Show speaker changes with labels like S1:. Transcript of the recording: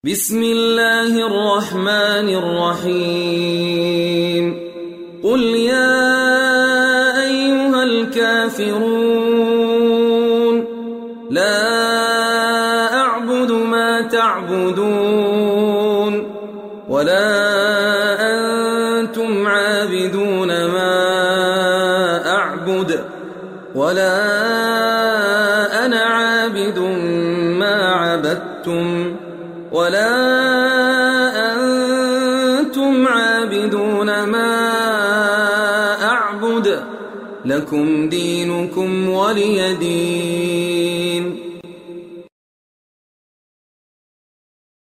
S1: بسم الله الرحمن الرحيم قل يا أيها الكافرون لا أعبد ما تعبدون ولا أنتم عابدون ما أعبد ولا أنا عابد ما عبدتم ولا أنتم عابدون ما أعبد لكم دينكم ولي دين.